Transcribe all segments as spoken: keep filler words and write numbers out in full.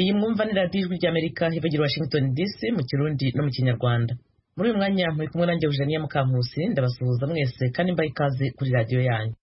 iyi mwumva ni radiyo ijwi ry'Amerika ivugira Washington D C mu Kirundi no mu Kinyarwanda. Muri uyu mwanya muri kumwe nanjye Eugenia Mukankusi, ndabasuhuza mwese kandi mbaye ikaze kuri radiyo yanyu.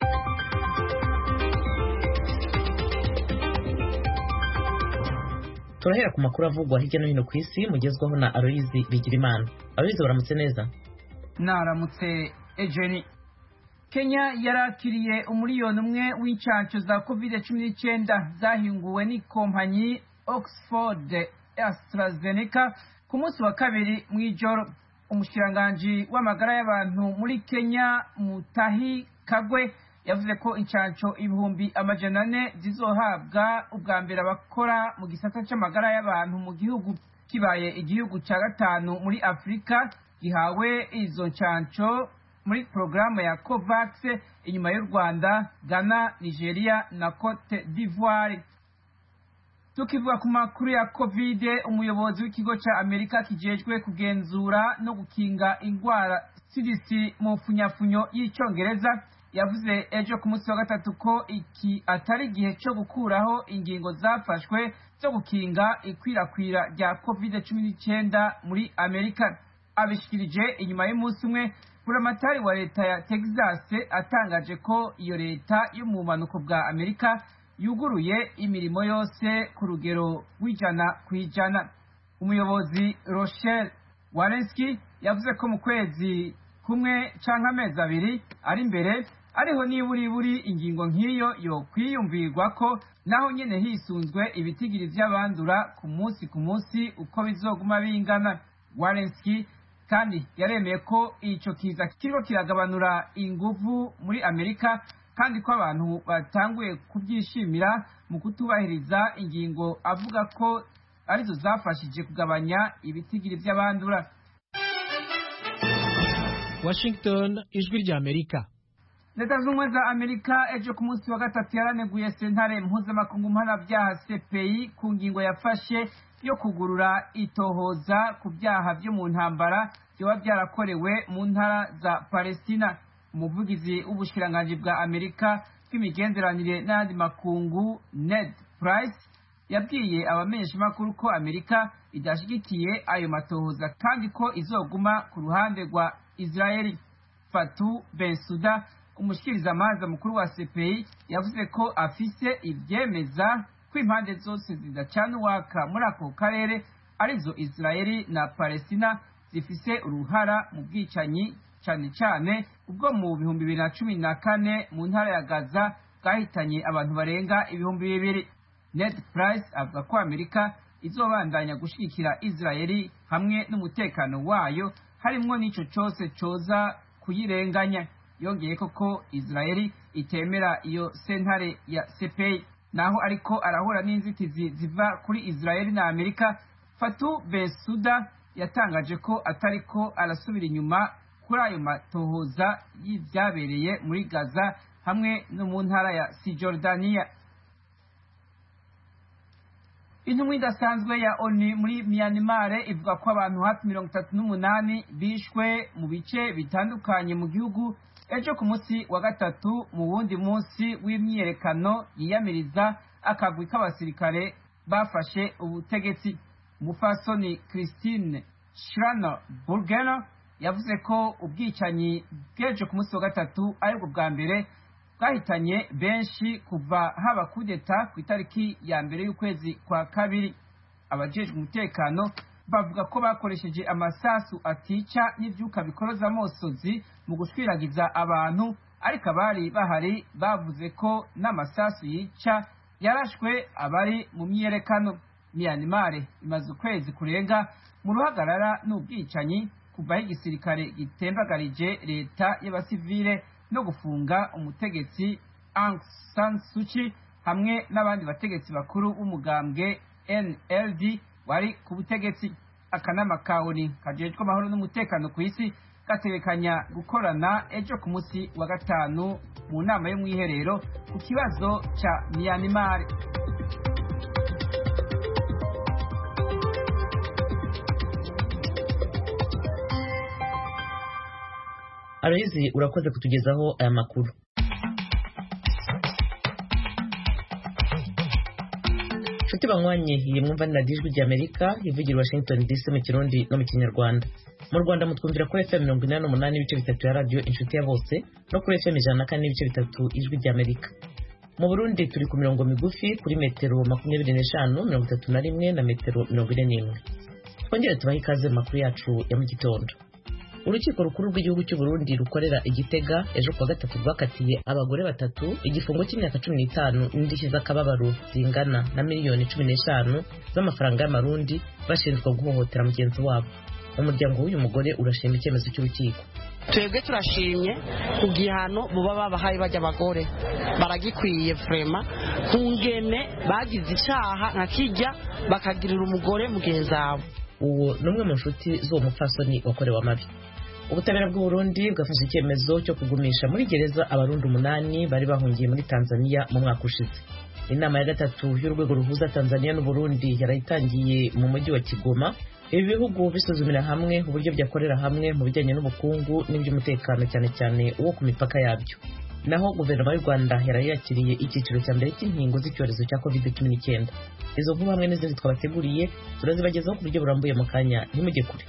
Turahera ku makuru avugwa hirya no hino ku isi mugezwaho na Aloyizi Bigirimana. Aloyizi, baramutse neza? Naramutse Eugenie. Kenya yarakiriye umuriyoni umwe w'incanco za covid cumi n'icyenda zahinguwe n'ikompanyi Oxford AstraZeneca ku munsi wa kabiri mw'ijoro. Umushikiranganji w'amagara y'abantu muri Kenya Mutahi Kagwe yavuze ko incanco ibihumbi amajana ane zizohabwa ubwa mbere abakora mu gisata c'amagara y'abantu mu gihugu kibaye igihugu ca gatanu muri Afrika gihawe izo ncanco muri programme ya COVAX inyuma y'u Rwanda, Ghana, Nigeria na Cote d'Ivoire. Tukivuga ku makuru ya Covid, umuyobozi w'ikigo ca Amerika kijejwe kugenzura no gukinga ingwara C D C mu funyafunyo y'icongereza yavuze ejo ku munsi wa gatatu ko iki atari igihe cyo gukuraho ingingo zafashwe zo gukinga ikwirakwira rya covid cumi n'icyenda muri Amerika. Abishikirije inyuma y'umunsi umwe buramatari wa leta ya Texas atangaje ko iyo leta yo mu bumanuko bwa Amerika yuguruye imirimo yose ku rugero rw'ijana ku ijana. Umuyobozi Rochelle Walensky yavuze ko mu kwezi kumwe canke amezi abiri ari imbere ariho niburiburi ingingo nk'iyo yo kwiyumvirwa ko naho nyene hisunzwe ibitigiri vy'abandura ku munsi ku munsi uko bizoguma bingana. Walensky kandi yaremeye ko ico kiza kiriko kiragabanura inguvu muri Amerika kandi ko abantu batanguye kubyishimira mu kutubahiriza ingingo avuga ko arizo zafashije kugabanya ibitigiri vy'abandura. Washington, ijwi ry'Amerika. Leta z'ubumwe za Amerika ejo ku munsi wa gatatu yaraneguye sentare mpuzamakungu mpanavyaha C P I ku ngingo yafashe yo kugurura itohoza ku byaha byo mu ntambara byoba byarakorewe mu ntara za Palestina. Umuvugizi w'ubushikiranganji bwa Amerika bw'imigenderanire n'ayandi makungu Ned Price yabwiye abamenyeshamakuru ko Amerika idashigikiye ayo matohoza kandi ko izoguma ku ruhande rwa Israeli. Fatou Bensouda, umushikirizamanza mukuru wa C P I, yavuze ko afise ivyemeza ko impande zose zidacana uwaka muri ako karere arizo Israeli na Palestina zifise uruhara mu bwicanyi cane cane ubwo mu bihumbi bibiri na cumi na kane mu ntara ya Gaza bwahitanye abantu barenga ibihumbi bibiri. Ned Price avuga ko Amerika izobandanya gushigikira Israeli hamwe n'umutekano wayo harimwo n'ico cose coza kuyirenganya. Yongeye ko Israeli itemera iyo sentare ya C P I. Naho ariko arahura n'inzitizi ziva kuri Israeli na Amerika, Fatou Bensouda yatangaje ko atariko arasubira inyuma kuri ayo matohoza y'ivyabereye muri Gaza hamwe no mu ntara ya Cisjordania. Intumwa idasanzwe ya ONU muri Myanmar ivuga ko abantu hafi mirongo itatu n'umunani bishwe mu bice bitandukanye mu gihugu ejo ku munsi wa gatatu mu wundi munsi w'imyiyerekano yiyamiriza akagwi k'abasirikare bafashe ubutegetsi. Umupfasoni Christine Schraner Burgener yavuze ko ubwicanyi bw'ejo ku munsi wa gatatu aribwo bwa mbere bwahitanye benshi kuva haba kudeta ku itariki ya mbere y'ukwezi kwa kabiri. Abajejwe umutekano bavuga ko bakoresheje amasasu atica n'ivyuka bikoroza amosozi mu gushwiragiza abantu, ariko abari bahari bavuze ko n'amasasu yica yarashwe abari mu myiyerekano. Myanmar imaze ukwezi kurenga mu ruhagarara n'ubwicanyi kuva aho igisirikare gitembagarije leta y'abasivile no gufunga umutegetsi Aung San Suu Kyi hamwe n'abandi bategetsi bakuru b'umugambwe N L D wari ku butegetsi. Akanama ka ONU kajejwe amahoro n'umutekano ku isi gategekanya gukorana ejo ku munsi wa gatanu mu nama yo mwiherero ku kibazo ca Myanmar. Aloyizi, urakoze kutugezaho aya makuru. nshuti banywanye iyi mwumva ni radiyo ijwi ry'Amerika ivugira Washington D C mu Kirundi no mu Kinyarwanda. Mu Rwanda mutwumvira kuri F M mirongo inani n'umunani ibice bitatu ya radiyo inshuti ya bose no kuri F M ijana na kane n'ibice bitatu ijwi ry'Amerika. Mu Burundi turi ku mirongo migufi kuri metero makumyabiri n'eshanu mirongo itatu na rimwe na metero mirongo ine n'imwe. Twongere tubahe ikaze mu makuru yacu ya mu gitondo. Urukiko rukuru rw'igihugu cy'u Burundi rukorera Igitega ejo kuwa gatatu rwakatiye abagore batatu igifungo cy'imyaka cumi n'itanu n'indishyi z'akababaro zingana na miliyoni cumi n'eshanu z'amafaranga y'amarundi bashinjwa guhohotera mugenzi wabo. Umuryango w'uyu mugore urashima icyemezo cy'urukiko. Twebwe turashimye ku gihano buba babahaye bajya abagore baragikwiye vrema kungene bagize icyaha nka kijya bakagirira umugore mugenzi wabo. Uwo numwe mu nshuti z'uwo mupfasoni wakorewe amabi. Ubutabera bw'u Burundi bwafashe icyemezo cyo kugumisha muri gereza abarundi umunani bari bahungiye muri Tanzania mu mwaka ushize. Inama ya gatatu y'urwego ruhuza Tanzania n'u Burundi yarayitangiye mu mujyi wa Kigoma. Ibi bihugu bisuzumira hamwe uburyo byakorera hamwe mu bijyanye n'ubukungu n'iby'umutekano cyane cyane uwo ku mipaka yabyo. Naho guverinoma y'u Rwanda yarayakiriye icyiciro cya mbere cy'inkingo z'icyorezo cya covid cumi n'icyenda. Izo nkuru hamwe n'izindi twabateguriye turazibagezaho ku buryo burambuye mu kanya ntimujye kure.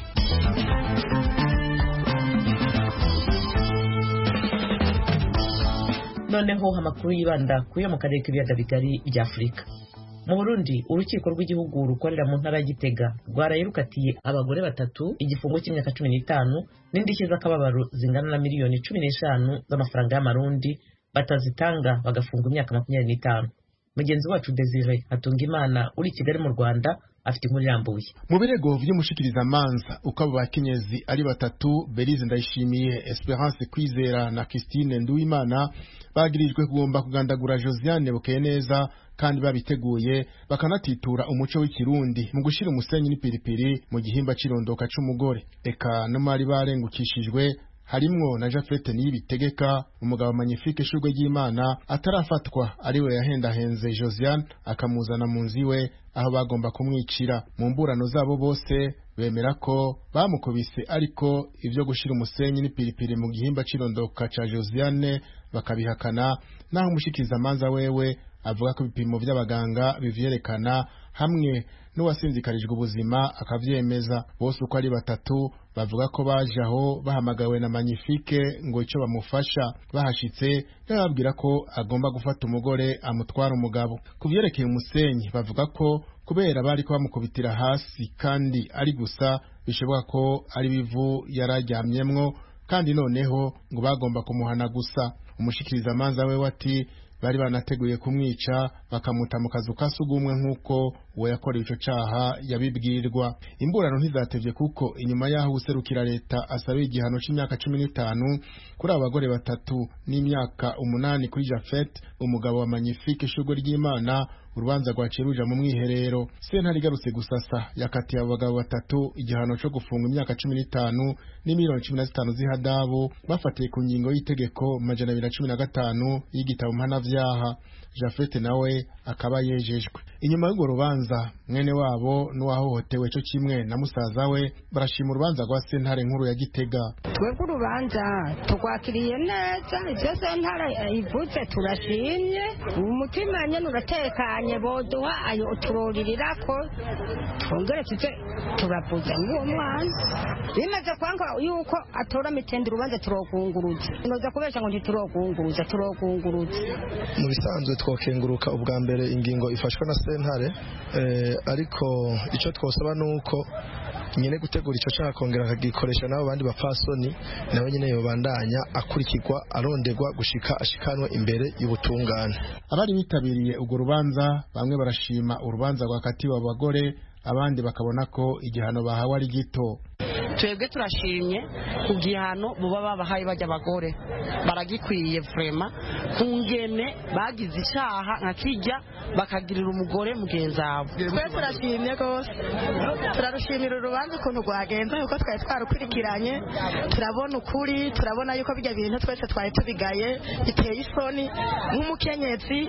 Noneho amakuru yibanda kuyo mu karere k'ibiyaga bigari bya Afurika. Mu Burundi urukiko rw'igihugu rukorera mu ntara ya Gitega rwarayirukatiye abagore batatu igifungo cy'imyaka cumi n'itanu n'indishyi z'akababaro zingana na miliyoni cumi n'eshanu z'amafaranga y'amarundi batazitanga bagafunga imyaka makumyabiri n'itanu. Mugenzi wacu Desire Hatungimana uri Kigali mu Rwanda afite inkuru irambuye. Mu birego by'umushikiriza manza uko abo bakenyezi ari batatu Belize Ndayishimiye, Esperance Kwizera na Christine Nduwimana bagirijwe kugomba kugandagura Josiane Bukeyeneza kandi babiteguye bakanatitura umuco w'ikirundi mu gushira umusenyi n'ipiripiri mu gihimba cirondoka c'umugore. Eka no mari barengukishijwe harimwo na Jafete Niyibitegeka umugabo Magnifique Shurwe ry'Imana atarafatwa ariwe yahendahenze Josiane akamuzana mu nziwe aho bagomba kumwicira. Mu mburano zabo bose bemera ko bamukubise ariko ivyo gushira umusenyi n'ipiripiri mu gihimba cirondoka ca Josiane bakabihakana, naho umushikiriza manza wewe avuga ko ibipimo by'abaganga bivyerekana hamwe n'uwasinzikarijwe ubuzima akavyemeza. Bose uko ari batatu bavuga ko baje aho bahamagawe na Magnifique ngo icyo bamufasha. Bahashitse yababwira ko agomba gufata umugore amutwara umugabo. Kuvyerekeye umusenyi bavuga ko kubera bari ko bamukubitira hasi kandi ari gusa bishoboka ko ari bivu yararyamyemwo kandi noneho ngo bagomba kumuhana gusa. Umushikiriza manza we wati bari banateguye kumwica bakamuta mu kazu kasugumwe nkuko uwo yakorewe ico caha yabibwirwa. Imburano ntizatevye kuko inyuma yaho userukira leta asaba igihano c'imyaka cumi n'itanu kuri abagore batatu n'imyaka umunani kuri Jafet umugabo wa Magnifique Shurwe ry'Imana, urubanza rwaciruja mu mwiherero. Sentare igarutse gusasa yakatiye abagabo batatu igihano cyo gufunga imyaka cumi n'itanu n'imiliyoni cumi na zitanu z'ihadabu bafatiye ku ngingo y'itegeko majana abiri na cumi na gatanu y'igitabo mpanavyaha. Jafete nawe akaba yejejwe. Inyuma y'urwo rubanza mwene wabo n'uwahohotewe cyo kimwe na musaza we barashima urubanza rwa sentare nkuru ya Gitega. Twebwe urubanza tugwakiriye neza, ivyo sentare ivuze turashimye, umutima nyene uratekanye, boduha ayo turorirako twongere tuze turavuza n'uwo mwana. Bimaze kwanga yuko atora mitende urubanza turokunguruza, noza kubesha ngo ntiturokunguruza turokunguruza. Mu bisanzwe twokenguruka ubwa mbere ingingo ifashwe na sentare, eh, ariko ico twosaba nuko nyine gutegura ico cyaha kongera akagikoresha nabo bandi bapfasoni nawe nyine yobandanya akurikirwa aronderwa gushika ashikanwe imbere y'ubutungane. Abari bitabiriye urwo rubanza bamwe barashima urubanza rwakatiwe abagore, abandi bakabona ko igihano bahawe ari gito. Twebwe turashimye ku gihano buba babahaye bajya abagore baragikwiye vrema kungene bagize icyaha nka kijya bakagirira umugore mugenzi wabo. Twe turashimye rwose, turarushimira urubanza ukuntu rwagenze yuko twari twarukurikiranye, turabona ukuri, turabona yuko bijya bintu twese twari tubigaye biteye isoni nk'umukenyezi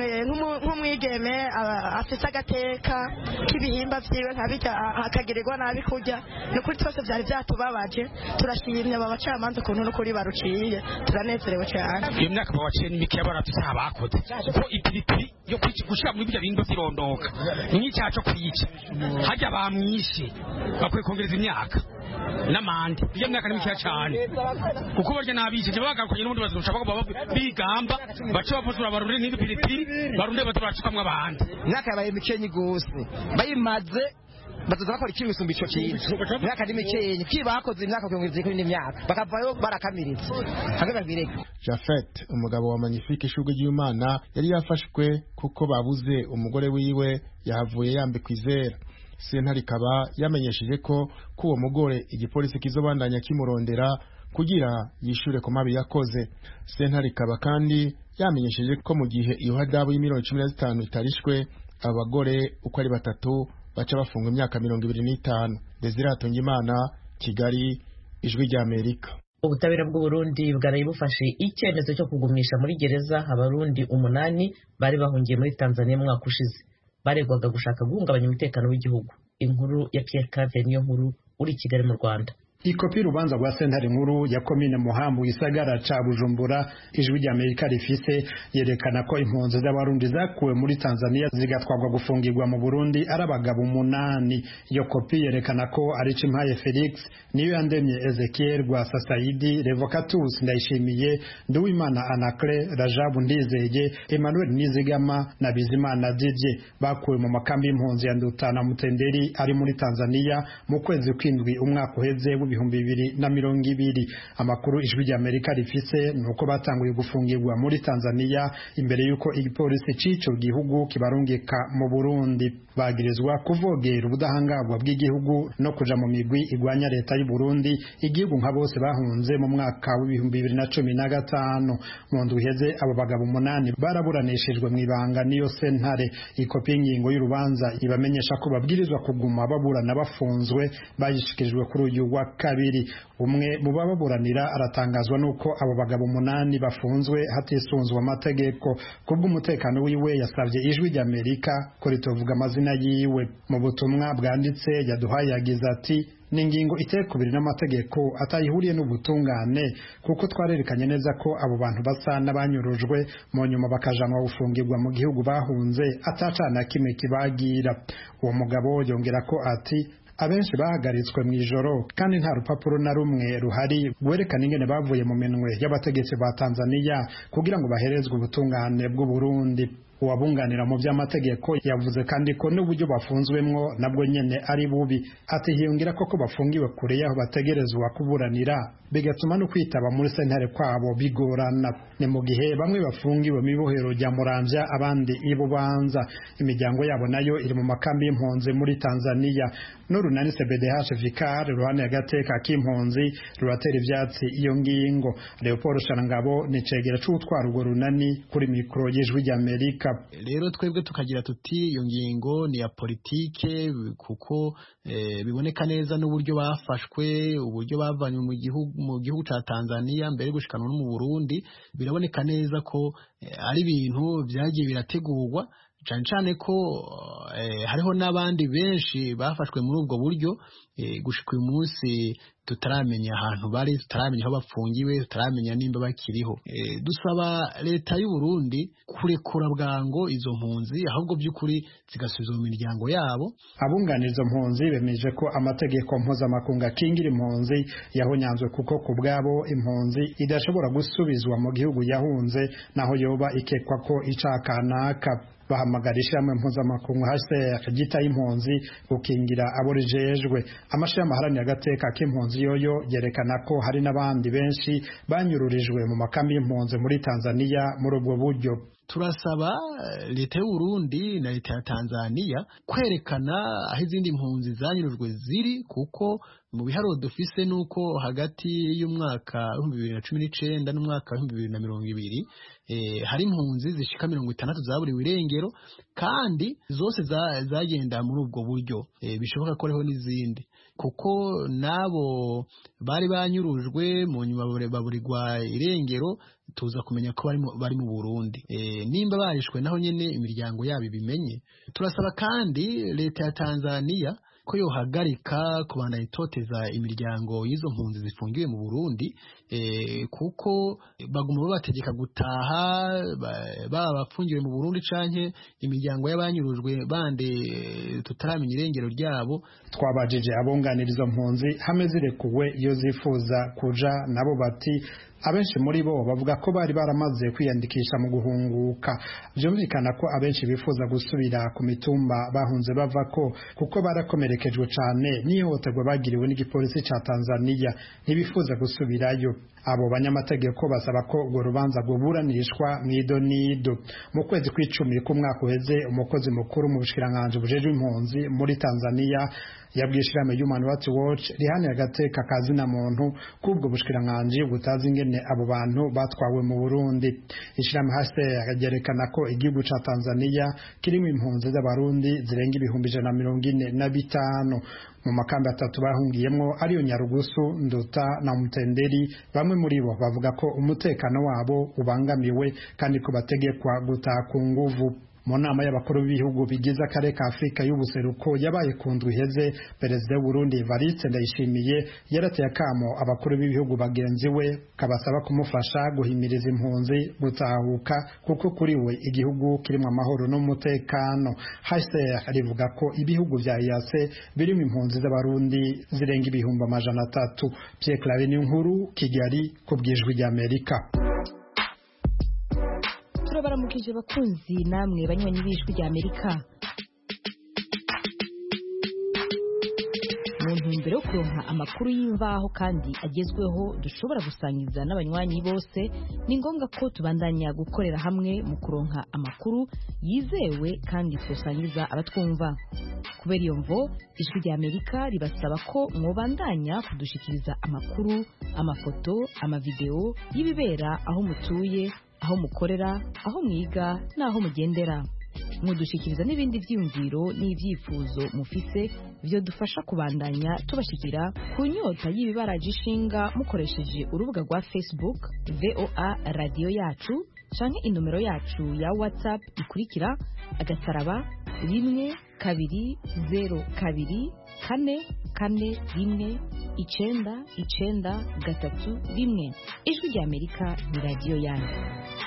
nk'umwigeme afite agateka k'ibihimba vyiwe nkabijya akagirirwa nabi kujya n'ukuri twese byari byatubabaje. Turashimye aba bacamanza ukuntu n'ukuri baruciye, turanezerewe cyane. Iyo myaka bawaciye n'imike y'abana tusabakoze kuko ipiripiri yo gushira muri bijya bintu sirondoka n'icyaha cyo kwica hajya bamwishe bakwiye kongereza imyaka n'amande iyo myaka ni mikeya cyane kuko barya nabije je bagakanye n'ubundi bazoshaka ko bigamba bace bapozura barunde n'indi piripiri barunde baturacikamwe abandi imyaka yabaye mikenyi gose bayimaze batuza bakora ikintu isumba ico kintu imyaka ni mikenyi kibakoze imyaka kongeza kuri n'imyaka bakavayo barakamiritse hamwe babireka. Jafet umugabo wa Magnifique Ishurwe ry'Imana yari yafashwe kuko babuze umugore wiwe yahavuye yambikwa izera. Sentare ikaba yamenyesheje ko kuwo mugore igipolisi kizobandanya kimurondera kugira yishure ku mabi yakoze. Sentare ikaba kandi yamenyesheje ko mu gihe iyo hadabu y'imirongo cumi na zitanu itarishwe abagore uko ari batatu baca bafunga imyaka mirongo ibiri n'itanu. Desire Hatungimana, Kigali, Ijwi rya Amerika. Ubutabera bw'u Burundi bwaraye bufashe icyemezo cyo kugumisha muri gereza abarundi umunani bari bahungiye muri Tanzania mu mwaka ushize. Baregwaga gushaka guhungabanya umutekano w'igihugu. Inkuru ya Pierre Claver niyo nkuru uri Kigali mu Rwanda. Ikopi rubanza rwa sentare nkuru ya komine Muhambu gisagara ca Bujumbura Ijwi rya Amerika rifise yerekana ko impunzi z'abarundi zakuwe muri Tanzania zigatwagwa gufungirwa mu Burundi arabagabo umunani. Iyo kopi yerekana ko ari Cimpaye Felix, niyo yandemye Ezekiel Rwasa Saidi, Revocatus Ndayishimiye, Nduwimana Anacre, Rajabu Ndizeye, Emmanuel Nizigama na Bizimana Didje bakuwe mu makambi y'impunzi ya Nduta na Mutenderi ari muri Tanzania mu kwezi kw'indwi umwaka uheze ibihumbi bibiri na mirongo ibiri. Amakuru Ijwi rya Amerika rifise nuko batanguye gufungirwa muri Tanzania imbere yuko igipolisi c'ico gihugu kibarungika mu Burundi. Bagirizwa kuvogera ubudahangagwa bw'igihugu no kuja mu migwi igwanya leta y'u Burundi, igihugu nka bose bahunze mu mwaka w'ibihumbi bibiri na cumi na gatanu. Mu ndwi iheze abo bagabo umunani baraburanishijwe mu ibanga niyo sentare. Ikopi y'ingingo y'urubanza ibamenyesha ko babwirizwa kuguma baburana bafunzwe, bayishikirijwe kuri uyu wa kabiri. Umwe mu bababuranira aratangazwa nuko abo bagabo umunani bafunzwe hatisunzwe amategeko. Kubw'umutekano wiwe yasavye Ijwi rya Amerika ko ritovuga amazina yiwe. Mu butumwa bwanditse yaduhaye yagize ati n'ingingo itekubiri n'amategeko atayihuriye n'ubutungane kuko twarerekanye neza ko abo bantu basa n'abanyurujwe mu nyuma bakajanwa gufungirwa mu gihugu bahunze atacana kimwe kibagira. Uwo mugabo yongera ko ati abenshi bahagaritswe mu ijoro kandi nta rupapuro na rumwe ruhari rwerekana ingene bavuye mu minwe y'abategetsi ba Tanzania kugira ngo baherezwe ubutungane bw'u Burundi. Uwabunganira mu by'amategeko yavuze kandi ko n'uburyo bafunzwemwo nabwo nyene ari bubi. Ati hiyongera ko ko bafungiwe kure yaho bategerezwa kuburanira bigatuma no kwitaba muri sentare kwabo bigorana. Ni mu gihe bamwe bafungiwe mu ibohero rya Muramvya abandi ibubanza. Imiryango yabo nayo iri mu makambi y'impunzi muri Tanzania. N'urunani C B D H Vicar ruhane agateka k'impunzi ruratera ivyatsi iyo ngingo. Leopold Sharangabo ni cegera c'utwara urwo runani kuri mikro y'Ijwi rya Amerika. Rero twebwe tukagira tuti iyo ngingo ni ya politike kuko e, biboneka neza n'uburyo bafashwe, uburyo bavanywe mu gihugu mu gihugu ca Tanzania mbere gushikanwa no mu Burundi, biraboneka neza ko e, ari ibintu byagiye birategurwa cyane cyane ko e, hariho n'abandi benshi bafashwe muri ubwo buryo e, gushika uyu munsi tutaramenya ahantu bari, tutaramenya aho bafungiwe, tutaramenya nimba bakiriho. E, dusaba leta y'u Burundi kurekura bwango izo mpunzi ahubwo by'ukuri zigasubiza mu miryango yabo. Abunganira izo mpunzi bemeje ko amategeko mpuzamakungu akingira impunzi yahonyanzwe kuko ku bwabo impunzi idashobora gusubizwa mu gihugu yahunze naho yoba ikekwa ko icakanaka. Bahamagarisha hamwe mpuzamakungu H C R gita impunzi gukingira abo rijejwe. Amashami aharanira agateka k'impunzi yoyo yerekana ko hari n'abandi benshi banyururijwe mu makambi y'impunzi muri Tanzania muri ubwo buryo. Turasaba leta y'u Burundi na leta ya Tanzania kwerekana aho izindi mpunzi zanyurujwe ziri, kuko mu biharo dufise nuko hagati y'umwaka wa bibiri na cumi n'icenda n'umwaka wa bibiri na mirongo ibiri eh, hari impunzi zishika mirongo itandatu zaburiwe irengero, kandi zose zagenda muri ubwo buryo. Eh, bishoboka ko hariho n'izindi kuko nabo bari banyurujwe mu nyuma baburirwa irengero, tuza kumenya ko bari bari mu Burundi. E, nimba barishwe naho nyene imiryango yabo ibimenye. Turasaba kandi leta ya Tanzania ko yohagarika kubandanya itoteza imiryango y'izo mpunzi zifungiwe mu Burundi eh, kuko baguma bategeka gutaha baba bafungiwe mu Burundi canke imiryango y'abanyurujwe bande tutaramenya irengero ryabo. Twabajije abunganira izo mpunzi hamwe zirekuwe iyo zifuza kuja, nabo bati abenshi muri bo bavuga ko bari baramaze kwiyandikisha mu guhunguka. Byumvikana ko abenshi bifuza gusubira ku mitumba bahunze bava ko kuko barakomerekejwe cyane n'ihohoterwa bagiriwe n'igipolisi ca Tanzania, ntibifuza gusubirayo. Abo banyamategeko basaba ko urwo rubanza rwoburanishwa mw'idonido. Mu kwezi kw'icumi k'umwaka uheze, umukozi mukuru mu bushikiranganje bujejwe impunzi muri Tanzania yabwiye ishirahamwe Human Rights Watch rihaniye agateka kazina muntu kubwo bushikiranganje butazi ingene abo bantu batwawe mu Burundi. Ishirahamwe H C R ryerekana ko igihugu ca Tanzania kirimo impunzi z'abarundi zirenga ibihumbi ijana na mirongo ine na bitanu. Mu makambi atatu bahungiyemwo ariyo Nyarugusu, Nduta na Mutenderi, bamwe muri bo bavuga ko umutekano wabo ubangamiwe kandi ko bategekwa gutaha ku nguvu. Mu nama y'abakuru b'ibihugu bigize akarere ka Afurika y'ubuseruko yabaye ku ndwi iheze, perezida w'u Burundi Evariste Ndayishimiye yarateye akamo abakuru b'ibihugu bagenzi we kabasaba kumufasha guhimiriza impunzi gutahuka kuko kuri we igihugu kirimo amahoro n'umutekano. H C R rivuga ko ibihugu vya E A C birimo impunzi z'abarundi zirenga ibihumbi amajana atatu. Pierre Claver Niyonkuru, Kigali, ku bw'ijwi ry'Amerika. Turabaramukije bakunzi namwe banywanyi b'ijwi ry'Amerika. Mu ntumbero yo kuronka amakuru y'imvaho kandi agezweho dushobora gusangiza n'abanywanyi bose, ni ngombwa ko tubandanya gukorera hamwe mu kuronka amakuru yizewe kandi twosangiza abatwumva. Kubera iyo mvo, ijwi ry'Amerika ribasaba ko mwobandanya kudushikiriza amakuru, amafoto, amavideo y'ibibera aho mutuye, aho mukorera, aho mwiga n'aho mugendera. Mudushikiriza n'ibindi vyiyumviro n'ivyifuzo mufise byo dufasha kubandanya tubashikira ku nyota y'ibibaraje ishinga mukoresheje urubuga rwa Facebook V O A Radio Yacu canke inomero yacu ya WhatsApp ikurikira agasaraba rimwe kabiri zero kabiri kane kane rimwe icenda icenda gatatu rimwe. Ijwi ry'Amerika ni radio yanyu.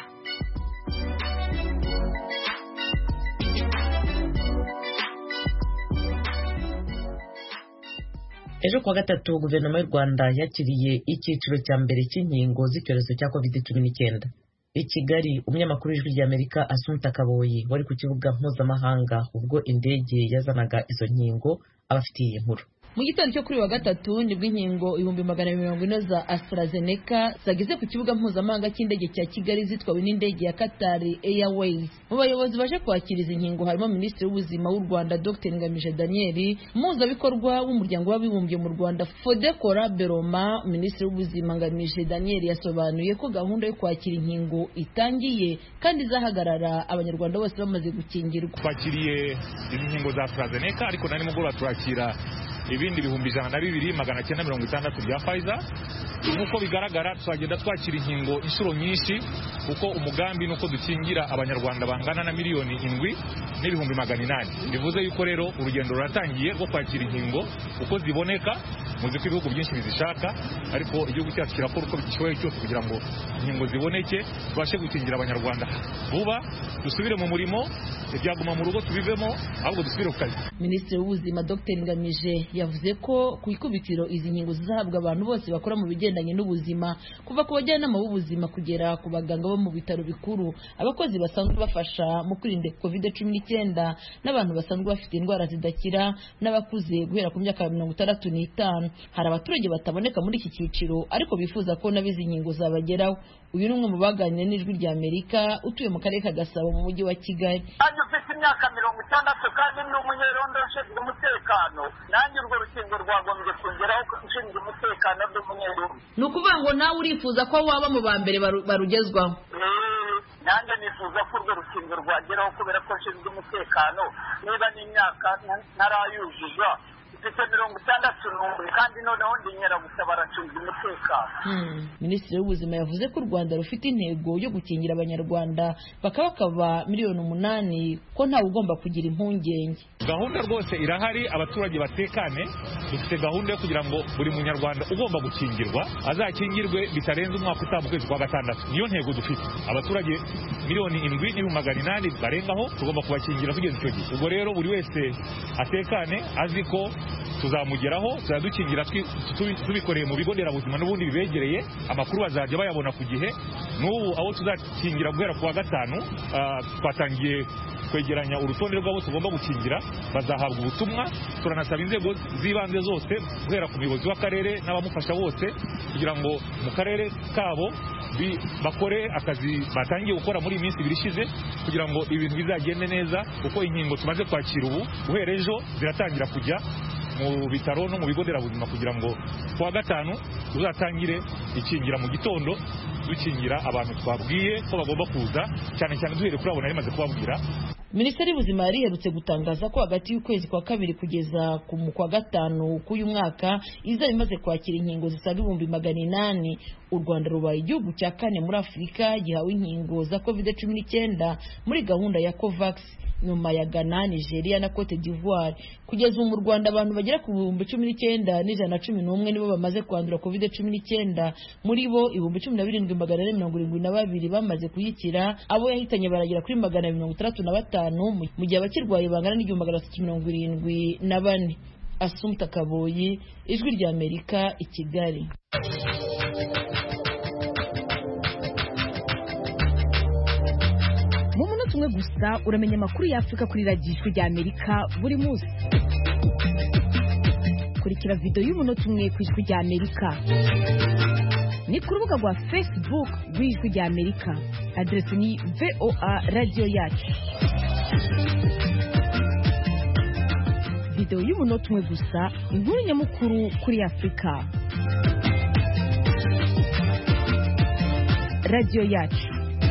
Ejo kuwa gatatu guverinoma y'u Rwanda yakiriye icyiciro cya mbere cy'inkingo z'icyorezo cya covid cumi n'icyenda. I Kigali, umunyamakuru w'ijwi ry'Amerika Assumpta Kaboyi wari ku kibuga mpuzamahanga ubwo indege yazanaga izo nkingo abafitiye inkuru. Mu gitondo cyo kuri wa gatatu nibwo inkingo ibihumbi magana mirongo ine za AstraZeneca zageze ku kibuga mpuzamahanga cy'indege cya Kigali zitwawe n'indege ya Qatar Airways. Mu bayobozi baje kwakira izi nkingo harimo Minisitiri w'Ubuzima w'u Rwanda Dr Ngamije Daniel, umuhuzabikorwa w'umuryango w'abibumbye mu Rwanda Fodekora Beroma. Minisitiri w'Ubuzima Ngamije Daniel yasobanuye ko gahunda yo kwakira inkingo itangiye kandi izahagarara abanyarwanda bose bamaze gukingirwa. Twakiriye inkingo za AstraZeneca ariko nani mugoroba turakira ibindi bihumbi ijana na bibiri magana cyenda mirongo itandatu bya Pfizer. Nuko bigaragara twagenda twakira inkingo inshuro nyinshi kuko umugambi nuko dukingira abanyarwanda bangana na miliyoni indwi n'ibihumbi magana inani. Bivuze yuko rero urugendo ruratangiye rwo kwakira inkingo uko ziboneka. Muzi ko ibihugu byinshi bizishaka ariko igihugu cyacu kirakora uko bishoboye cyose kugira ngo inkingo ziboneke tubashe gukingira abanyarwanda vuba, dusubire mu murimo, ibyaguma mu rugo tubivemo ahubwo dusubire ku kazi. Minisitiri w'Ubuzima Dr Ngamije yavuze ko ku ikubitiro izi nkingo zizahabwa abantu bose bakora mu bigendanye n'ubuzima, kuva ku bajyanama b'ubuzima kugera ku baganga bo mu bitaro bikuru, abakozi basanzwe bafasha mu kwirinda covid cumi n'icyenda, n'abantu basanzwe bafite indwara zidakira, n'abakuze guhera ku myaka mirongo itandatu n'itanu. Hari abaturage bataboneka muri iki cyiciro ariko bifuza ko nabizi inkingo zabageraho. Uyu ni umwe mu baganiriye n'ijwi ry'Amerika utuye mu karere ka Gasabo mu mujyi wa Kigali. Nanjye ufite imyaka mirongo itandatu kandi ni umunyerondo ushinzwe umutekano, nanjye urwo rukingo rwagombye kongeraho ushinzwe umutekano n'umunyerondo. Ni ukuvuga ngo nawe urifuza ko waba mu ba mbere barugezwaho? Nanjye nifuza ko urwo rukingo rwageraho kubera ko ushinzwe umutekano niba n'imyaka ntarayuzuza mfite mirongo itandatu n'umwe kandi noneho ndi nyiragutabara nshinzwe umutekano. Minisitiri w'ubuzima yavuze ko u Rwanda rufite intego yo gukingira abanyarwanda bakabakaba miliyoni umunani, ko ntawe ugomba kugira impungenge. Gahunda rwose irahari, abaturage batekane. Dufite gahunda yo kugira ngo buri munyarwanda ugomba gukingirwa azakingirwe bitarenze umwaka utaha mu kwezi kwa gatandatu. Niyo ntego dufite. Abaturage miliyoni indwi n'ibihumbi magana inani barengaho tugomba kubakingira kugeza icyo gihe. Ubwo rero buri wese atekane azi ko tuzamugeraho, tuzadukingira tubikoreye mu bigo nderabuzima n'ubundi bibegereye. Amakuru bazajya bayabona ku gihe. N'ubu abo tuzakingira guhera ku wa gatanu twatangiye kwegeranya urutonde rw'abo tugomba gukingira, bazahabwa ubutumwa. Turanasaba inzego z'ibanze zose guhera ku muyobozi w'akarere n'abamufasha bose kugira ngo mu karere kabo bakore akazi batangiye gukora muri iyi minsi ibiri ishize kugira ngo ibintu bizagende neza, kuko inkingo tumaze kwakira ubu guhera ejo ziratangira kujya mu bitaro no mu bigo nderabuzima kugira ngo ku wa gatanu uzatangire ikingira mu gitondo dukingira abantu twabwiye ko bagomba kuza, cyane cyane duhere kuri abo nari maze kubabwira. Minisiteri y'ubuzima yari iherutse gutangaza ko hagati y'ukwezi kwa kabiri kugeza ku kwa gatanu k'uyu mwaka izaba imaze kwakira inkingo zisaga ibihumbi magana inani. U Rwanda rubaye igihugu cya kane muri Afurika gihawe inkingo za covid cumi n'icyenda muri gahunda ya COVAX, nyuma ya Ghana, Nigeria na Cote d'Ivoire. Kugeza ubu mu Rwanda abantu bagera ku bihumbi cumi n'icyenda n'ijana na cumi n'umwe nibo bamaze kwandura covid cumi n'icyenda, muri bo ibihumbi cumi na birindwi magana ane mirongo irindwi na babiri bamaze kuyikira. Abo yahitanye baragera kuri magana abiri mirongo itandatu na batanu, mu gihe abakirwaye bangana n'igihumbi magana atatu mirongo irindwi na bane. Assumpta Kaboyi, Ijwi rya Amerika, i Kigali. Mu munota umwe gusa uramenya amakuru y'Afurika kuri radiyo Ijwi rya Amerika buri munsi. Kurikira video y'umunota umwe ku Ijwi rya Amerika. Ni ku rubuga rwa Facebook rw'Ijwi rya Amerika. Adresi ni V O A Radio Yacu. Video y'umunota umwe gusa, inkuru nyamukuru kuri Afurika. Radio Yacu.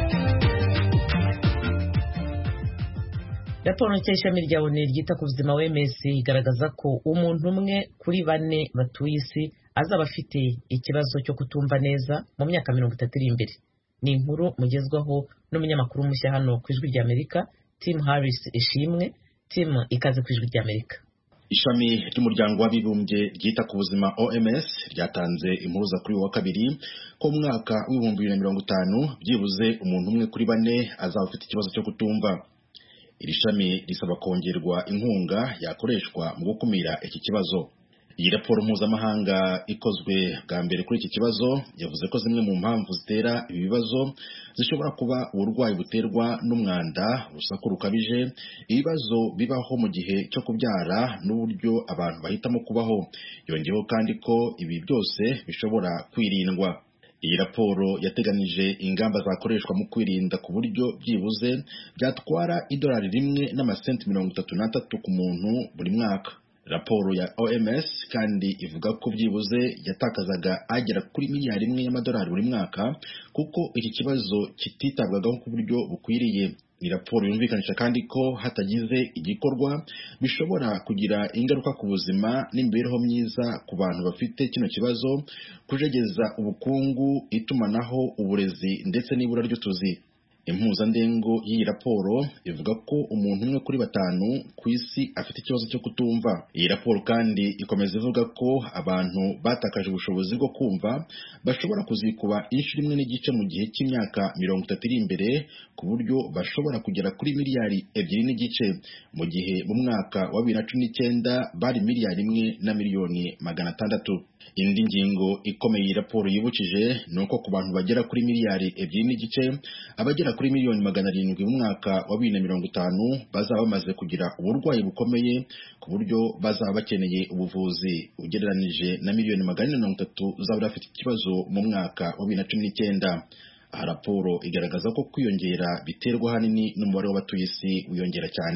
Raporo y'ishami rya O N U ryita ku buzima W M S igaragaza ko umuntu umwe kuri bane batuye isi azaba afite ikibazo cyo kutumva neza mu myaka mirongo itatu iri imbere. Ni inkuru mugezwaho n'umunyamakuru mushya hano ku Ijwi rya Amerika, Tim Harris Ishimwe. Tim, ikaze ku Ijwi rya Amerika. Ishami ry'umuryango w'abibumbye ryita ku buzima O M S ryatanze impuruza kuri wa kabiri ko mu mwaka w'ibihumbi bibiri na mirongo itanu byibuze umuntu umwe kuri bane azaba afite ikibazo cyo kutumva. Iri shami risaba kongerwa inkunga yakoreshwa mu gukumira iki kibazo. Iyi raporo mpuzamahanga ikozwe bwa mbere kuri iki kibazo yavuze ko zimwe mu mpamvu zitera ibi bibazo zishobora kuba uburwayi buterwa n'umwanda, urusaku rukabije, ibibazo bibaho mu gihe cyo kubyara n'uburyo abantu bahitamo kubaho. Yongeyeho kandi ko ibi byose bishobora kwirindwa. Iyi raporo yateganije ingamba zakoreshwa mu kwirinda ku buryo byibuze byatwara idolari rimwe n'amasenti mirongo itatu n'atatu ku muntu buri mwaka. Raporo ya O M S kandi ivuga ko byibuze yatakazaga agera kuri miliyari imwe y'amadolari buri mwaka kuko iki kibazo kititabwagaho ku buryo bukwiriye. Ni raporo yumvikanisha kandi ko hatagize igikorwa bishobora kugira ingaruka ku buzima n'imibereho myiza ku bantu bafite kino kibazo, kujegeza ubukungu, itumanaho, uburezi ndetse n'ibura ry'utuzi. Impuzandengo y'iyi raporo ivuga ko umuntu umwe kuri batanu ku isi afite ikibazo cyo kutumva. Iyi raporo kandi ikomeza ivuga ko abantu batakaje ubushobozi bwo kumva bashobora kuzikuba inshuro imwe n'igice mu gihe cy'imyaka mirongo itatu iri imbere, ku buryo bashobora kugera kuri miliyari ebyiri n'igice, mu gihe mu mwaka wa bibiri na cumi n'icyenda bari miliyari imwe na miliyoni magana atandatu. Indi ngingo ikomeye iyi raporo yibukije ni uko ku bantu bagera kuri miliyari ebyiri n'igice, abagera kuri miliyoni magana arindwi mu mwaka wa bibiri na mirongo itanu bazaba bamaze kugira uburwayi bukomeye ku buryo bazaba bakeneye ubuvuzi, ugereranije na miliyoni magana ane mirongo itatu zaba bafite ikibazo mu mwaka wa bibiri na cumi n'icyenda. Aha raporo igaragaza ko kwiyongera biterwa ahanini n'umubare w'abatuye isi wiyongera cyane.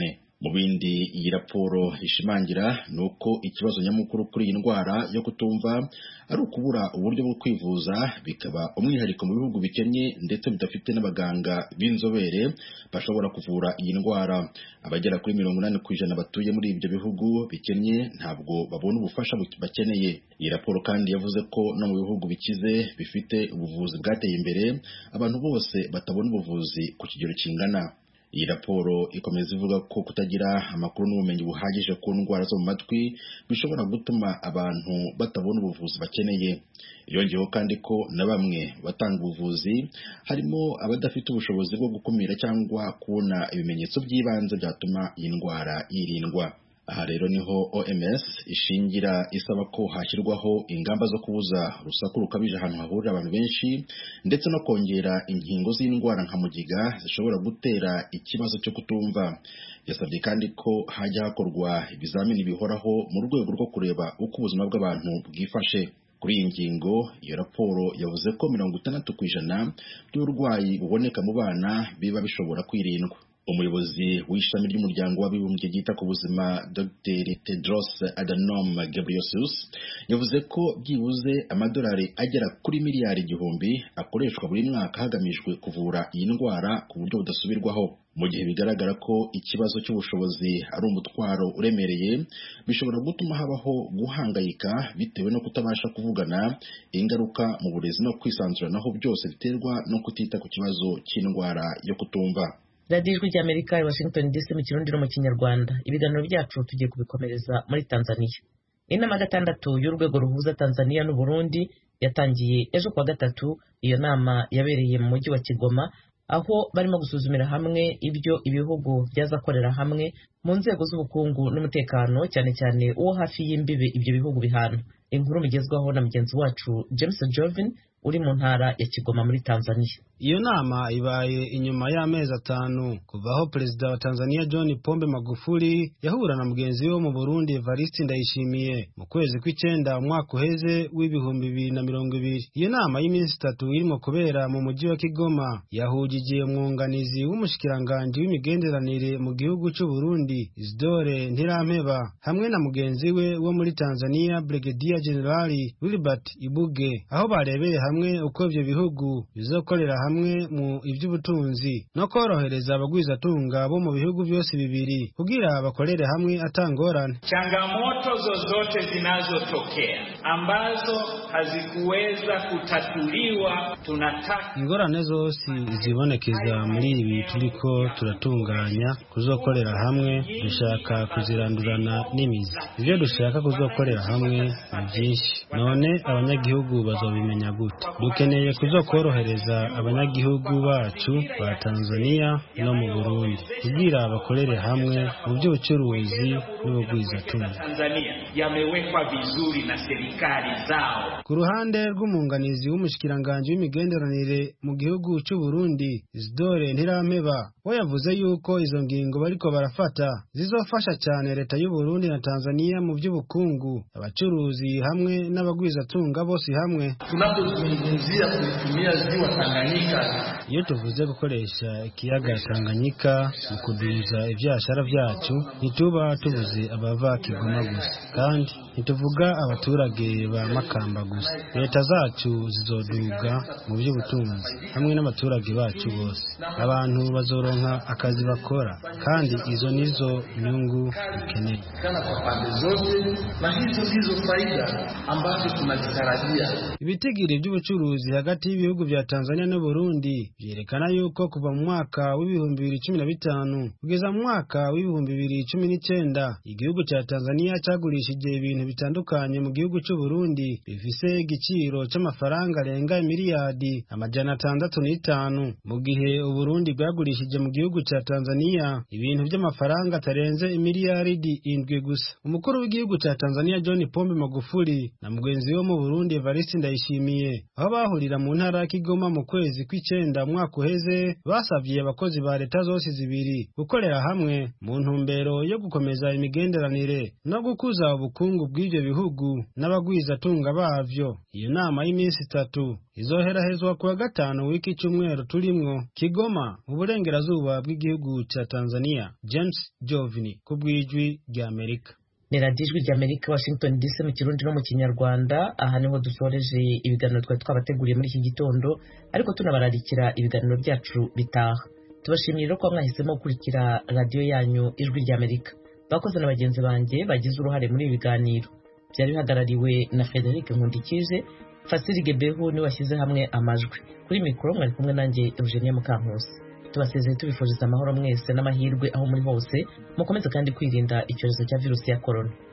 Mu bindi iyi raporo ishimangira ni uko ikibazo nyamukuru kuri iyi ndwara yo kutumva ari ukubura uburyo bwo kwivuza, bikaba umwihariko mu bihugu bikennye ndetse bidafite n'abaganga b'inzobere bashobora kuvura iyi ndwara. Abagera kuri mirongo inani ku ijana batuye muri ibyo bihugu bikennye ntabwo babona ubufasha bakeneye. Iyi raporo kandi yavuze ko no mu bihugu bikize bifite ubuvuzi bwateye imbere abantu bose batabona ubuvuzi ku kigero kingana. Iyi raporo ikomeza ivuga ko kutagira amakuru n'ubumenyi buhagije ku ndwara zo mu matwi bishobora gutuma abantu batabona ubuvuzi bakeneye. Yongeyeho kandi ko na bamwe batanga ubuvuzi harimo abadafite ubushobozi bwo gukumira cyangwa kubona ibimenyetso by'ibanze byatuma iyi ndwara yirindwa. Aha rero niho O M S ishingira isaba ko hashyirwaho ingamba zo kubuza urusaku rukabije ahantu hahurira abantu benshi ndetse no kongera inkingo z'indwara nka mugiga zishobora gutera ikibazo cyo kutumva. Yasabye kandi ko hajya hakorwa ibizamini bihoraho mu rwego rwo kureba uko ubuzima bw'abantu bwifashe. Kuri iyi ngingo iyo raporo yavuze ko mirongo itandatu ku ijana by'uburwayi buboneka mu bana biba bishobora kwirindwa. Umuyobozi w'ishami ry'umuryango w'abibumbye ryita ku buzima Doctor Tedros Adhanom Ghebreyesus yavuze ko byibuze amadolari agera kuri miliyari igihumbi akoreshwa buri mwaka hagamijwe kuvura iyi ndwara ku buryo budasubirwaho. Mu gihe bigaragara ko ikibazo cy'ubushobozi ari umutwaro uremereye, bishobora gutuma habaho guhangayika bitewe no kutabasha kuvugana, ingaruka mu burezi no kwisanzuranaho byose biterwa no kutita ku kibazo cy'indwara yo kutumva. radiyo ijwi ry'Amerika i Washington D C mu kirundi no mu kinyarwanda. Ibiganiro byacu tugiye kubikomereza muri Tanzania. Inama gatandatu y'urwego ruhuza Tanzania n'u Burundi yatangiye ejo kuwa gatatu. Iyo nama yabereye mu mujyi wa Kigoma, aho barimo gusuzumira hamwe ibyo ibihugu byazakorera hamwe mu nzego z'ubukungu n'umutekano, cyane cyane uwo hafi y'imbibe ibyo bihugu bihana. Inkuru mugezwaho na mugenzi wacu James Jovin uri mu ntara ya Kigoma muri Tanzania. Iyo nama ibaye inyuma y'amezi atanu kuva aho Perezida wa Tanzania John Pombe Magufuli yahura na mugenzi we mu Burundi Evariste Ndayishimiye mu kwezi kw'icenda umwaka uheze w'ibihumbi bibiri na mirongo ibiri. Iyo nama y'iminsi itatu irimo kubera mu mujyi wa Kigoma yahujije umwunganizi w'umushikiranganje w'imigenderanire mu gihugu cy'u Burundi Isidore Ntirampeba hamwe na mugenzi we wo muri Tanzania Brigadier General Wilbert Ibuge, aho barebeye hamwe uko ibyo bihugu bizokorera hamwe mu iby'ubutunzi no korohereza abagwizatunga bo mu bihugu byose bibiri kugira bakorere hamwe atangorane. Changamoto zozote zinazotokea ambazo hazikuweza kutatuliwa, tunataka ingorane zose zibonekeza muri ibi turiko turatunganya kuzokorera hamwe, dushaka kuzirandurana n'imizi. Ibyo dushaka kuzokorera hamwe ni byinshi, none abanyagihugu bazobimenya gute? Dukeneye kuzokorohereza abanyagihugu bacu ba Tanzania no mu Burundi kugira bakorere hamwe mu by'ubucuruzi n'ubugwizatunga. Tanzania yamewekwa vizuri na serikali zao. Ku ruhande rw'umunganizi w'umushikiranganje w'imigenderanire mu gihugu cy'u Burundi Isidore Ntirampeba, we yavuze yuko izo ngingo bariko barafata zizofasha cyane leta y'u Burundi na Tanzania mu by'ubukungu, abacuruzi hamwe n'abagwizatunga bose hamwe. Tunapozungumzia kutumia ziwa Tanganyika, iyo tuvuze gukoresha ikiyaga Tanganyika mu kuduza ibyashara byacu, ntituba tubuze abava Kigoma gusa kandi ntituvuga abaturage ba Makamba gusa. Leta zacu zizoduga mu by'ubutunzi hamwe n'abaturage bacu bose. Abantu bazoronka akazi bakora kandi izo nizo nyungu dukeneye. Kana kwa pande zote na hizo ndizo faida ambazo tunazitarajia. Ibitigiri by'ubucuruzi hagati y'ibihugu bya Tanzania no Burundi byerekana yuko kuva mu mwaka w'ibihumbi bibiri cumi na bitanu kugeza mu mwaka w'ibihumbi bibiri cumi n'icyenda igihugu cya Tanzania cyagurishije ibintu bitandukanye mu gihugu cy'u Burundi bifise igiciro cy'amafaranga arenga miliyari amajana atandatu n'itanu, mu gihe u Burundi bwagurishije mu gihugu cya Tanzania ibintu by'amafaranga atarenze miliyaridi indwi gusa. Umukuru w'igihugu cya Tanzania John Pombe Magufuli na mugenzi we mu Burundi Evariste Ndayishimiye, aho bahurira mu ntara ya Kigoma mu kwezi kw'icenda mwaka uheze, basavye abakozi ba leta zose zibiri gukorera hamwe mu ntumbero yo gukomeza imigenderanire no gukuza ubukungu bw'ibyo bihugu n'abagwizatunga bavyo. Iyo nama y'iminsi itatu izoherahezwa kuwa gatanu w'iki cyumweru turimwo Kigoma mu burengerazuba bw'igihugu ca Tanzania. James Jovini ku bw'ijwi rya Amerika. Ni radiyo ijwi rya Amerika, Washington D C mu Kirundi no mu Kinyarwanda. Aha niho dusoreje ibiganiro twari twabateguriye muri iki gitondo, ariko tunabararikira ibiganiro byacu bitaha. Tubashimira ko mwahisemo gukurikira radiyo yanyu ijwi rya Amerika. Bakoze na bagenzi banjye bagize uruhare muri ibi biganiro. Byari bihagarariwe na Frederic Nkundikije, Fasiri Gebehu ni washyize hamwe amajwi. Kuri mikoro mwari kumwe nanjye Eugenie Mukankusi. Tubasezeye tubifuriza amahoro mwese n'amahirwe aho muri hose. Mukomeze kandi kwirinda icyorezo cya virusi ya corona.